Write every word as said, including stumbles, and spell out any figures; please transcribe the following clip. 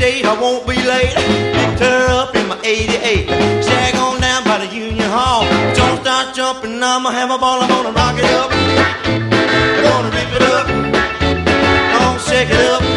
date, I won't be late. Picked her up in my eighty-eight. Shag on down by the Union Hall. Don't start jumping, I'ma have a ball. I'm gonna rock it up, I'm gonna rip it up, I'm gonna shake it up.